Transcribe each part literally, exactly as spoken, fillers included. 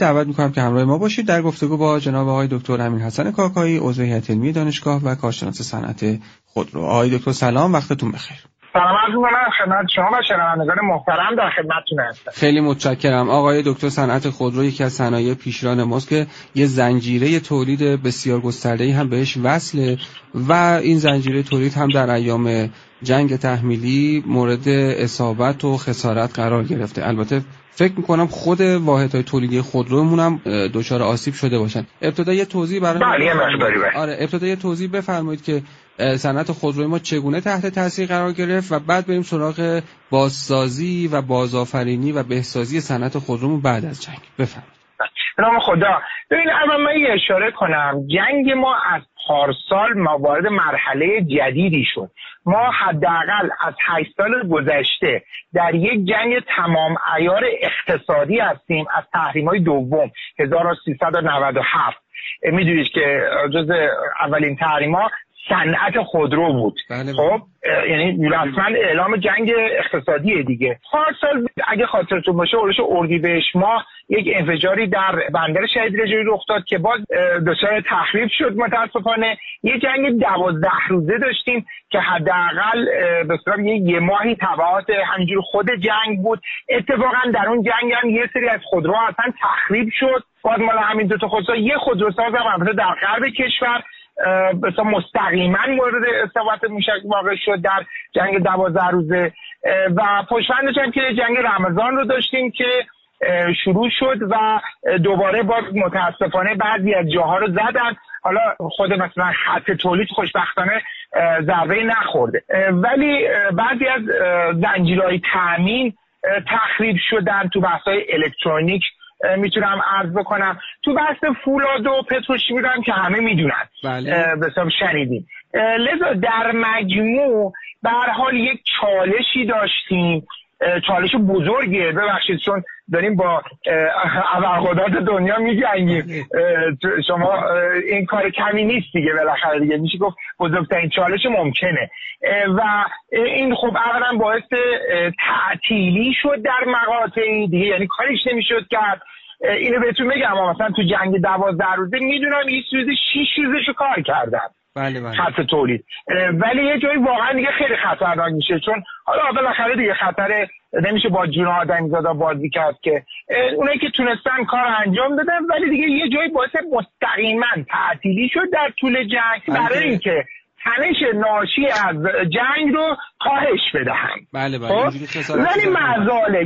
دعوت میکنم که همراه ما باشید در گفتگو با جناب آقای دکتر امینحسن کاکایی، عضو هیئت علمی دانشگاه و کارشناس صنعت خودرو. آقای دکتر سلام، وقتتون بخیر. سلام عرض می‌کنم خدمت شما و شنوندگان محترم، در خدمتتون هستم. خیلی متشکرم. آقای دکتر، صنعت خودرو یکی از صنایع پیشران ماست که یه زنجیره تولید بسیار گسترده‌ای هم بهش وصله و این زنجیره تولید هم در ایام جنگ تحمیلی مورد اصابت و خسارت قرار گرفته. البته فکر میکنم خود واحدهای تولیدی خودرومون هم دچار آسیب شده باشن. ابتدا یه توضیح برای ما آره ابتدا یه توضیح بفرمایید که صنعت خودروی ما چگونه تحت تاثیر قرار گرفت و بعد بریم سراغ بازسازی و بازآفرینی و بهسازی صنعت خودرومون بعد از جنگ. بفرمایید. به نام خدا. ببین اول من یه اشاره کنم، جنگ ما از پارسال ما وارد مرحله جدیدی شد. ما حداقل از هشت سال گذشته در یک جنگ تمام عیار اقتصادی هستیم. از تحریم‌های دوم هزار و سیصد و نود و هفت میدونید که جز اولین تحریم‌ها صنعت خودرو بود. بله خب یعنی رسما اعلام جنگ اقتصادی دیگه. پارسال اگه خاطرتون باشه اولش اردیبهشت ماه یک انفجاری در بندر شهید رجایی رخ داد که باز دچار تخریب شد. متاسفانه یه جنگ دوازده روزه داشتیم که حداقل به صورت یه ماهی تبعات همینجور خود جنگ بود. اتفاقا در اون جنگ هم یه سری از خودروها اصلا تخریب شد. باز مال همین دو تا خودرو، یه خودروساز هم البته در غرب کشور مثلا مستقیما مورد اصابت موشک واقع شد در جنگ دوازده روزه و پشتوندش هم که جنگ رمضان رو داشتیم که شروع شد و دوباره باز متاسفانه بعضی از جاها رو زدن. حالا خود مثلا خط تولید خوشبختانه ضربه نخورده، ولی بعضی از زنجیرهای تامین تخریب شدن. تو بحث‌های الکترونیک میتونم عرض بکنم، تو بحث فولاد و پتروشیمی هم که همه میدونن، بله. بسیار شنیدیم. لذا در مجموع به هر حال یک چالشی داشتیم، چالش بزرگیه، ببخشید چون داریم با ابرقدرت دنیا میجنگیم. شما این کار کمی نیست دیگه، بالاخره دیگه میشه گفت بزرگترین چالش ممکنه و این خب اولا باعث تعطیلی شد در مقاطعی دیگه، یعنی کاریش نمیشد کرد. اینو بهتون بگم مثلا تو جنگ دوازده روزه میدونم این روزه شش روزشو کار کردن. بله بله. خط تولید، ولی یه جایی واقعا دیگه خیلی خطرناک میشه، چون حالا بالاخره دیگه خطر نمیشه با جون آدمیزادا بازی کرد که اونایی که تونستن کار انجام دادن، ولی دیگه یه جایی باعث مستقیما تعطیلی شد در طول جنگ برای اینکه تنش ناشی از جنگ رو کاهش بدهم. بله بله. ولی مزالک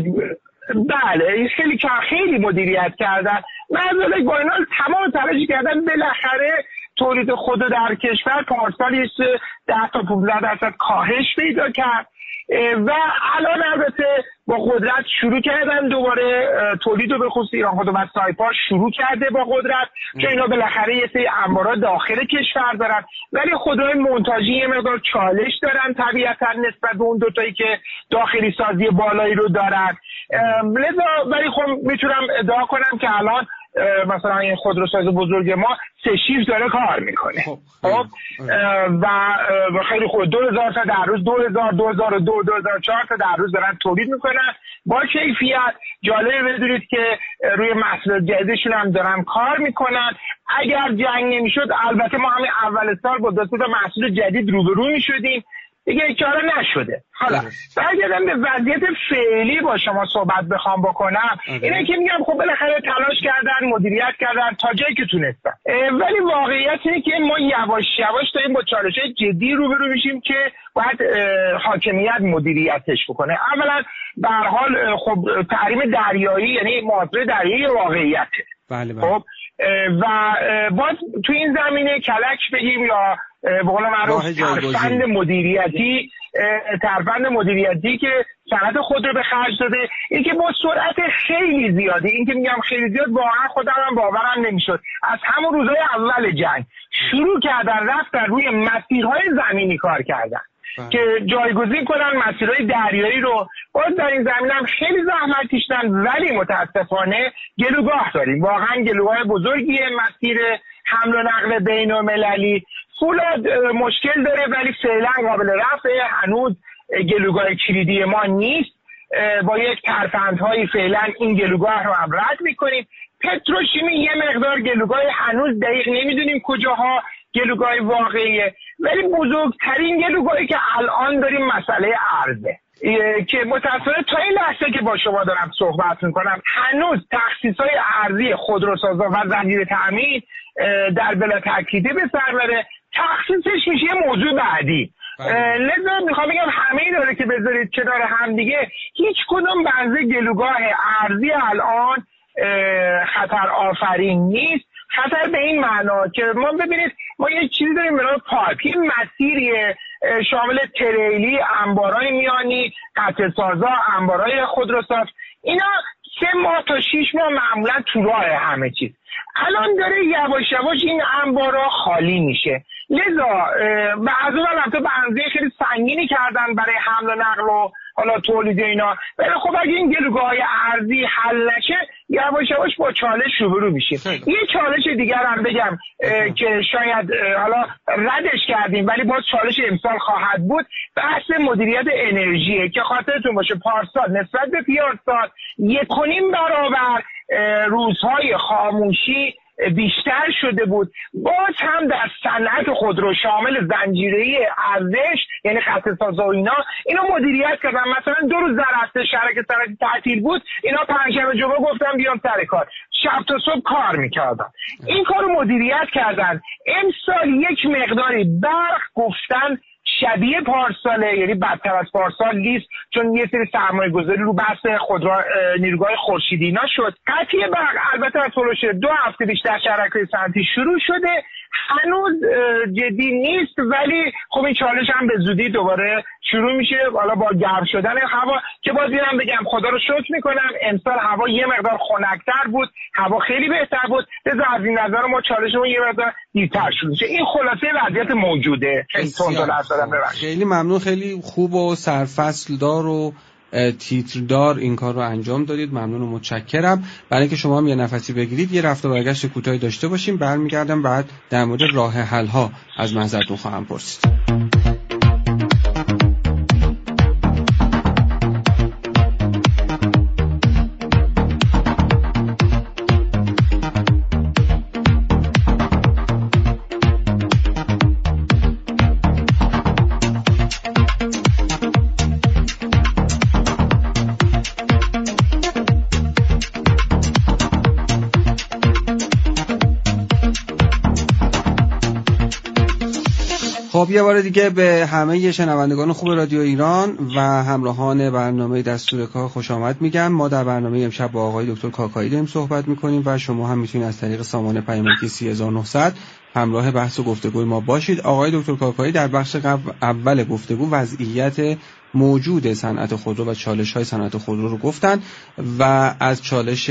بله خیلی خیلی مدیریت کردن، مزالک با اینا تمام تلاش کردن، بالاخره تولید خود در کشور پارسال یه ده تا پانزده درصد کاهش پیدا کرد و الان البته با قدرت شروع کردن دوباره تولید رو، به خصوص ایران خودرو سایپا شروع کرده با قدرت که اینا بالاخره یه سری انبارا داخل کشور دارن، ولی خودروی مونتاژی یه مقدار چالش دارن طبیعتا نسبت به اون دوتایی که داخلی سازی بالایی رو دارن. لذا ولی خب میتونم ادعا کنم که الان مثلا این خودروساز بزرگ ما سه شیفت داره کار میکنه. خب و خیلی خوب دو هزار تا در روز، دو هزار، دو هزار و دو، دو هزار و چهار تا در روز دارن تولید میکنن با کیفیت. جالبه بدونید که روی محصول جدیدشون هم دارن کار میکنن. اگر جنگ نمیشد البته ما همین اول سال با دو تا محصول جدید روبرو میشدیم، دیگه چاره نشده. حالا برگردم به وضعیت فعلی با شما صحبت بخوام بکنم، اینه که میگم خب بالاخره تلاش کردن، مدیریت کردن تا جایی که تونستن، ولی واقعیت اینه که ما یواش یواش داریم با چالش‌های جدی روبرو میشیم که باید حاکمیت مدیریتش بکنه. اولا به هر حال خب تحریم دریایی یعنی محاصره دریایی واقعیته. بله بله. خب و باز تو این زمینه کلک بگیم یا به قول معروف ترفند مدیریتی ترفند مدیریتی که صنعت خود رو به خرج داده، این که با سرعت خیلی زیادی، این که میگم خیلی زیاد واقعا خودم هم باورم نمیشد، از همون روزهای اول جنگ شروع کردن رفتن روی مسیرهای زمینی کار کردن که جایگزین کنن مسیرهای دریایی رو. باز در این زمینه هم خیلی زحمت کشیدن، ولی متاسفانه گلوگاه داریم، واقعا گلوگاه بزرگیه مسیر حمل و نقل بین المللی. فولاد مشکل داره ولی فعلا قابل رفعه، هنوز گلوگاه کلیدی ما نیست. با یک ترفندهایی فعلا این گلوگاه رو هم رد میکنیم. پتروشیمی یه مقدار گلوگاه هنوز دقیق نمیدونیم کجاها گلوگاه واقعیه، ولی بزرگترین گلوگاهی که الان داریم مسئله ارزه که متأسفانه تا این لحظه که با شما دارم صحبت میکنم هنوز تخصیص‌های ارزی خودروسازا و زنجیره تامین در بلا تاکیده به سر بره. تخصیصش میشه یه موضوع بعدی. لذا میخوام بگم همه ای داره که بذارید کنار هم دیگه، هیچ کدوم بنز گلوگاه ارزی الان خطر آفرین نیست. خطر به این معنا که ما ببینید ما یه چیزی داریم به نام پایپ، این مسیریه شامل تریلی، انبارای میانی، قطع سازا، انبارای خودروساز، اینا سه ماه تا شیش ماه معمولا تو راه همه چیز. الان داره یواش یواش این انبارا خالی میشه. لذا بعضی وقتا البته بنزین خیلی سنگینی کردن برای حمل و نقل و حالا تولید اینا، ولی خب اگه این گلوگاه‌های ارزی حل نشه یواش یواش با چالش روبرو میشیم. یه چالش دیگر هم بگم که شاید حالا ردش کردیم ولی باز چالش امسال خواهد بود، بحث مدیریت انرژیه که خاطرتون باشه پارسال نسبت به پیارسال یک و نیم برابر روزهای خاموشی بیشتر شده بود. باز هم در صنعت خودرو شامل زنجیره ارزش یعنی خط سازا و اینا اینا مدیریت کردن. مثلا دو روز در هفته شرکت صنعتی تعطیل بود، اینا پنجشنبه جمعه گفتن بیام سر کار، شب تا صبح کار میکردن، این کارو مدیریت کردن. امسال یک مقداری برق گفتن شبیه پارساله، یعنی بدتر از پارسال نیست چون یه سری سرمایه گذاری رو بحث خودرو نیروگاه خورشیدی اینا شد. قطعی برق البته از هلوش دو هفته بیشتر شرکت صنعتی شروع شده، هنوز جدی نیست ولی خب این چالش هم به زودی دوباره شروع میشه. حالا با گرم شدن هوا که باز میرم بگم خدا رو شکر میکنم امسال هوا یه مقدار خنک‌تر بود، هوا خیلی بهتر بود، لذا از این نظر ما چالشمون یه مقدار دیرتر شروع میشه. این خلاصه وضعیت موجوده. خیلی تند خیلی ممنون، خیلی خوب و سرفصل دار و تیتردار این کار رو انجام دادید. ممنون و متشکرم. برای اینکه شما هم یه نفسی بگیرید یه رفت و برگشت کوتاهی داشته باشیم، برمیگردم بعد در مورد راه حل ها از محضرتون خواهم پرسید. خب یه بار دیگه به همه شنوندگان خوب رادیو ایران و همراهان برنامه دستور کار خوش آمد میگم. ما در برنامه امشب با آقای دکتر کاکایی داریم صحبت میکنیم و شما هم میتونید از طریق سامانه پیامکی سی هزار و نهصد همراه بحث و گفتگوی ما باشید. آقای دکتر کاکایی در بخش اول گفتگو وضعیت موجود صنعت خودرو و چالش‌های صنعت خودرو رو گفتن و از چالش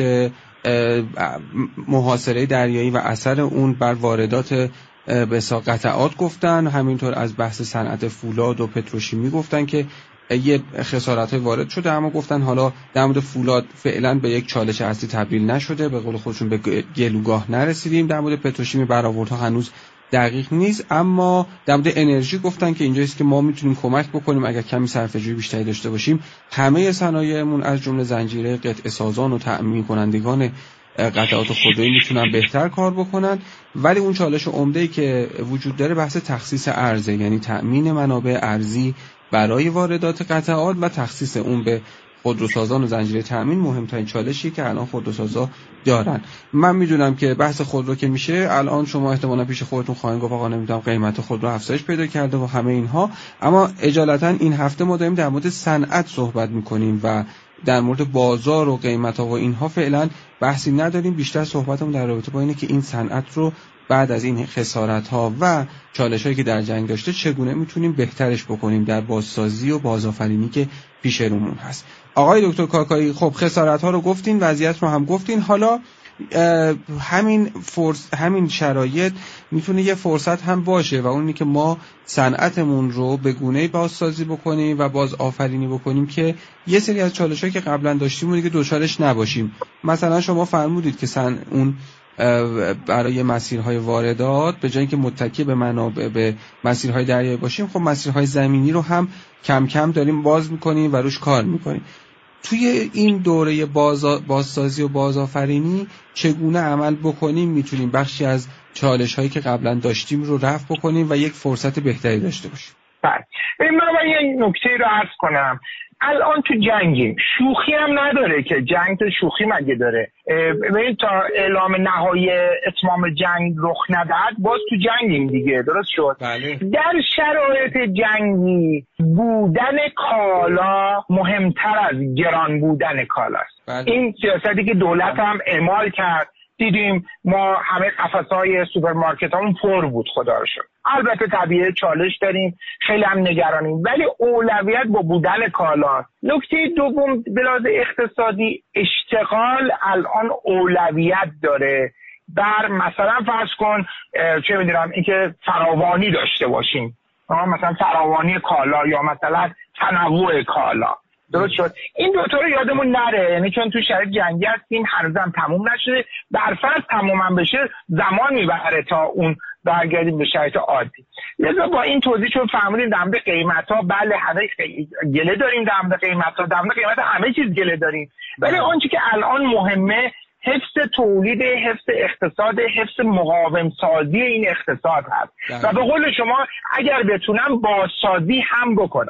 محاصره دریایی و اثر اون بر واردات به حساب قطعات گفتن، همینطور از بحث صنعت فولاد و پتروشیمی گفتن که یه خسارت‌های وارد شده، اما گفتن حالا در مورد فولاد فعلا به یک چالش اصلی تبدیل نشده، به قول خودشون به گلوگاه نرسیدیم. در مورد پتروشیمی برآوردها هنوز دقیق نیست، اما در مورد انرژی گفتن که اینجاست که ما میتونیم کمک بکنیم اگر کمی صرفه‌جویی بیشتری داشته باشیم همه صنایعمون از جمله زنجیره قطع سازان و تأمین کنندگان قطعات خودرویی میتونن بهتر کار بکنن. ولی اون چالش عمده‌ای که وجود داره بحث تخصیص ارزه، یعنی تأمین منابع ارزی برای واردات قطعات و تخصیص اون به خودروسازان و زنجیره تأمین مهمترین چالشی که الان خودروسازا دارن. من میدونم که بحث خودرو که میشه الان شما احتمالاً پیش خودتون خواهید گفت آقا نمیدونم قیمت خودرو افزایش پیدا کرده و همه اینها، اما اجالتا این هفته ما داریم در مورد صنعت صحبت میکنیم و در مورد بازار و قیمت ها و اینها فعلا بحثی نداریم. بیشتر صحبتمون در رابطه با اینه که این صنعت رو بعد از این خسارت ها و چالش هایی که در جنگ داشته چگونه میتونیم بهترش بکنیم در بازسازی و بازآفرینی که پیش رومون هست. آقای دکتر کاکایی، خب خسارت ها رو گفتین، وضعیت رو هم گفتین، حالا همین فرص همین شرایط میتونه یه فرصت هم باشه و اونی که ما صنعتمون رو به گونه‌ای بازسازی بکنیم و باز آفرینی بکنیم که یه سری از چالش‌هایی که قبلا داشتیم اون دیگه دوچارش نباشیم. مثلا شما فرمودید که سن اون برای مسیرهای واردات به جای اینکه متکی به منابع به مسیرهای دریایی باشیم، خب مسیرهای زمینی رو هم کم کم داریم باز میکنیم و روش کار میکنیم. توی این دوره بازا... بازسازی و بازآفرینی چگونه عمل بکنیم میتونیم بخشی از چالش هایی که قبلا داشتیم رو رفع بکنیم و یک فرصت بهتری داشته باشیم؟ بله، من باید یک نکته رو عرض کنم. الان تو جنگیم، شوخی هم نداره که جنگ تو شوخی مگه داره؟ ببین تا اعلام نهایی اتمام جنگ رخ ندهد باز تو جنگیم دیگه، درست شد؟ بله. در شرایط جنگی بودن کالا مهمتر از گران بودن کالاست. بله. این سیاستی که دولت هم اعمال کرد، دیدیم ما همه قفس‌های سوپرمارکت همون پر بود، خدا رو شکر. البته طبیعه چالش داریم، خیلی هم نگرانیم، ولی اولویت با بودن کالا. نکته دوم به لحاظ اقتصادی، اشتغال الان اولویت داره بر مثلا فرض کن چه میدونم اینکه فراوانی داشته باشیم، مثلا فراوانی کالا یا مثلا تنوع کالا. درست شد. این دوتا رو یادمون نره، یعنی چون تو شرایط جنگی هستیم، هنوزم تموم نشده، برفرض تمومم بشه زمان میبره تا اون برگردیم به شرایط عادی. لذا با این توضیح چون فهمیدیم در مورد قیمتا، بله همه گله داریم، در مورد قیمتا، در مورد قیمت همه چیز گله داریم، ولی آنچه که الان مهمه حفظ تولید، حفظ اقتصاد، حفظ مقاوم سازی این اقتصاد هست و به قول شما اگر بتونم بازسازی هم بکنم.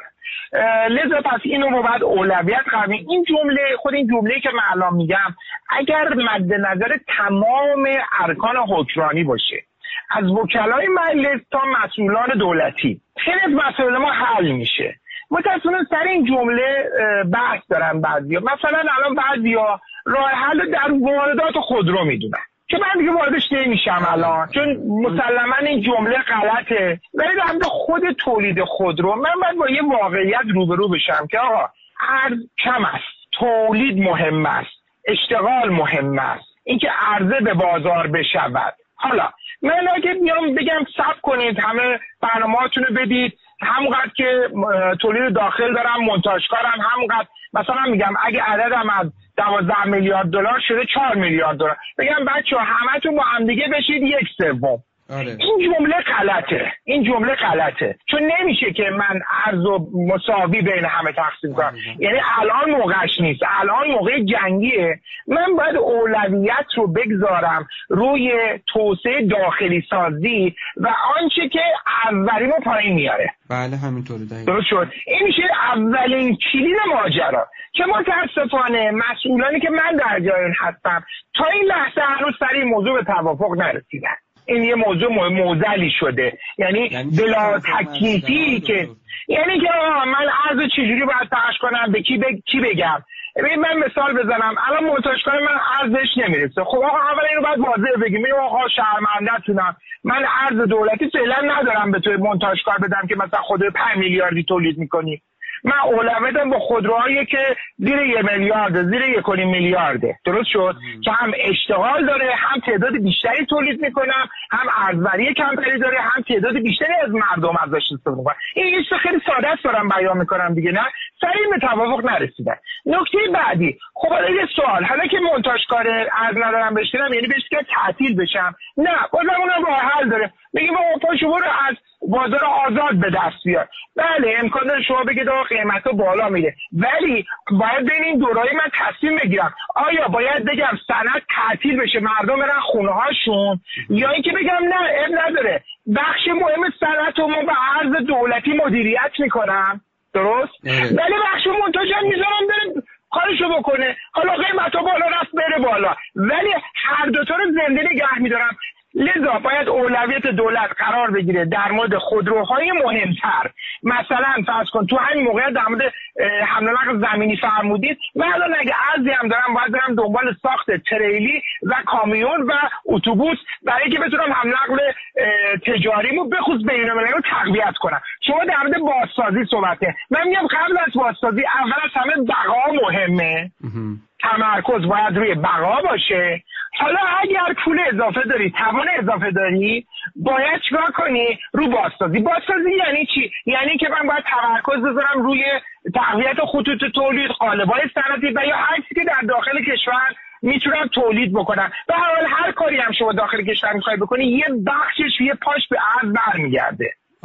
لذا پس اینو رو باید اولویت قرار. این جمله، خود این جمله که من الان میگم، اگر مد نظر تمام ارکان حکمرانی باشه، از وکلای مجلس تا مسئولان دولتی، خیلی از مسائل ما حل میشه. متأسفانه سر این جمله بحث دارن بعضیا. مثلا الان بعضیا راه حل در واردات خودرو میدونن که من دیگه واردش نمیشم الان، چون مسلما این جمله غلطه. ولی در مورد خود تولید خودرو من باید با یه واقعیت روبرو بشم که آقا عرض کم است، تولید مهم است، اشتغال مهم است، اینکه عرضه به بازار بشود. حالا من اگه بیام بگم صبر کنید، همه برنامه‌هاتون رو بدید، همونقدر که تولید داخل دارم، مونتاژکارم، همونقدر مثلا میگم اگه عددم از دوازده میلیارد دلار شده چهار میلیارد دلار، بگم بچه‌ها همتون با هم دیگه بشید یک سوم. آره. این جمله غلطه، این جمله غلطه، چون نمیشه که من ارز و مساوی بین همه تقسیم کنم. یعنی الان موقعش نیست، الان موقع جنگیه. من باید اولویت رو بگذارم روی توسعه داخلی سازی و آنچه که اولیمو پایین میاره. بله همینطوره. درست شد. این میشه اولین کلید ماجرا که متاسفانه مسئولانی که من در جای هستم تا این لحظه هنوز سر این موضوع به توافق نرسیدن. این یه موضوع موزلی شده، یعنی, یعنی بلا تکلیفی که یعنی که من عرض چجوری باید پخش کنم، به کی, به کی بگم. ببین من مثال بزنم، الان مونتاژکار من عرضش نمیرسه. خب آقا اول اینو باید واضح بگیم، این آقا شرمنده‌تونم، من عرض دولتی فعلا ندارم به توی مونتاژکار بدم که مثلا خود پنج میلیاردی تولید میکنی. من اولویتم با خودروهایی که زیر یه میلیارد، زیر یک و نیم میلیارده. درست شد که هم اشتغال داره، هم تعداد بیشتری تولید میکنم، هم ارزبری کمتری داره، هم تعداد بیشتری از مردم ازش استفاده میکنن. این یه چیز خیلی ساده است دارم بیان میکنم دیگه، نه سریع به توافق نرسیدن. نکته بعدی، خب حالا یه سوال، حالا که مونتاژکار از ندارم بشینم یعنی بهش که تعطیل بشم؟ نه، بازم اونم راه حل داره. میگیم آقا پاشو برو از بازار آزاد به دست بیار. بله امکان داره شما بگید آقا قیمتا بالا میره، ولی باید بین این دورای من تصمیم بگیرم آیا باید بگم صنعت تعطیل بشه مردم برن خونه هاشون، یا اینکه بگم نه اب نداره بخش مهم صنعت رو با ارز دولتی مدیریت میکنم. درست؟ ولی بخش منتج هم میذارم بره کارشو بکنه، حالا قیمتا بالا رفت بره بالا، ولی هر دوتا رو زنده نگه میدارم. لذا باید اولویت دولت قرار بگیره در مورد خودروهای مهمتر. مثلا فرض کن تو همین موقع در مورد حمل و نقل زمینی فرمودید، من الان اگه ارزی هم دارم باید برم دنبال ساخت تریلی و کامیون و اتوبوس برای اینکه بتونم حمل و نقل تجاریمو بخصوص بین‌المللی رو تقویت کنم. شما در مورد بازسازی صحبته، من میگم قبل از بازسازی اول از همه بقا مهمه. تمرکز باید روی بقا باشه. حالا اگر پول اضافه داری، توان اضافه داری، باید چیکار کنی؟ رو بازسازی. بازسازی یعنی چی؟ یعنی که من باید تمرکز بذارم روی تقویت خطوط تولید، قالب‌های صنعتی و یا هر چیزی که در داخل کشور میتونم تولید بکنم. به هر حال هر کاری هم شما داخل کشور میخوای بکنی یه بخشش یه پاش به ارز برمیگرده.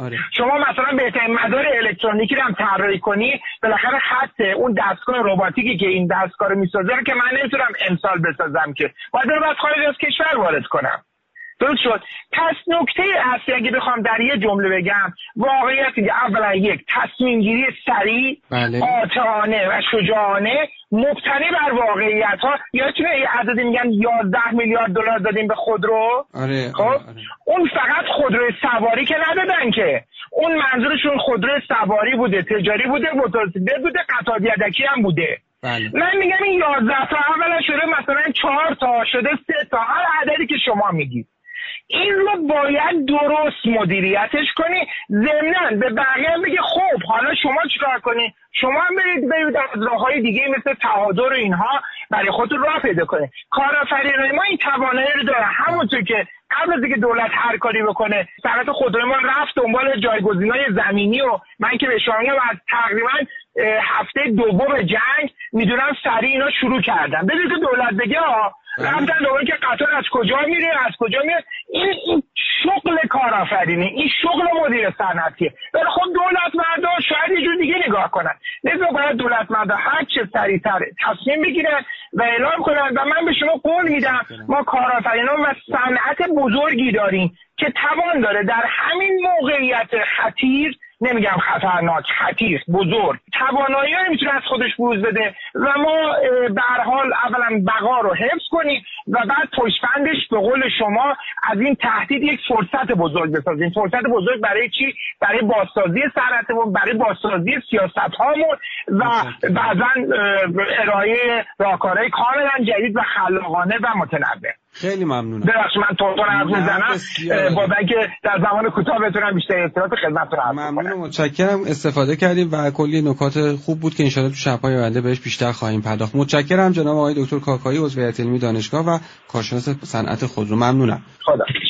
آره. شما مثلا بهترین مدار الکترونیکی رو هم طراحی کنی، بالاخره خط اون دستگاه رباتیکی که این دستگاه رو میسازه رو که من نمیتونم امسال بسازم، که باید رو از خارج از کشور وارد کنم. درست شد. پس نکته اصلی اگه بخوام در یه جمله بگم، واقعیتی که اولا یک تصمیم گیری سریع، بله. قاطعانه و شجاعانه مبتنی بر واقعیت ها. یادتونه یه عددی میگن یازده میلیارد دلار دادیم به خودرو. آره. خب آره. آره. اون فقط خودرو سواری که ندادن، که اون منظورشون خودرو سواری بوده، تجاری بوده، موتورسیکلت بوده، قطار یدکی هم بوده. بله. من میگم این یازده تا اولا شده مثلا چهار تا، شده سه تا، هر عددی که شما میگید. این رو باید درست مدیریتش کنی. ضمناً به بقیه هم بگی خب حالا شما چیکار کنی؟ شما هم برید برید از راههای دیگه مثل تهادر و اینها برای خودتون راه پیدا کنید. کارآفرینای ما این توانایی رو داره. همونطور که قبل از اینکه دولت هر کاری بکنه، صنعت خودرومان رفت دنبال جایگزینای زمینی و من که به شما میگم از تقریبا هفته دوم جنگ میدونم سریع اینا شروع کردن. ببینید که دولت بگه ها رفتن دوباره که قطار از کجا میره از کجا میره. این این شغل کارآفرینی، این شغل مدیر صنعتیه. ولی خب دولت مردا شاید یه جور دیگه نگاه کنن. لذا باید دولت مردا هر چه سریعتر تصمیم بگیرن و اعلام کنن. و من به شما قول میدم ما کارآفرینان و صنعت بزرگی داریم که توان داره در همین موقعیت خطیر، نمیگم خطرناک، خطیر، بزرگ، توانایی رو میتونه از خودش بروز بده و ما به هر حال اولا بقا رو حفظ کنیم و بعد پشتبندش به قول شما از این تهدید یک فرصت بزرگ بسازیم. فرصت بزرگ برای چی؟ برای بازسازی صنعتمون، برای بازسازی سیاست‌هامون و بعضا ارائه راهکارهای کاملا جدید و خلاقانه و متنوع. خیلی ممنونم. ببخشید من تونتون حرف میزنم با اینکه در زمان کوتاه بتونم بیشتر اطلاعات خدمتتون عرض کنم. ممنونم، متشکرم. استفاده کردیم و کلی نکات خوب بود که ان شاءالله تو شب‌های آینده بهش بیشتر خواهیم پرداخت. متشکرم جناب آقای دکتر کاکایی، عضو هیئت علمی دانشگاه و کارشناس صنعت خودرو. ممنونم. خدا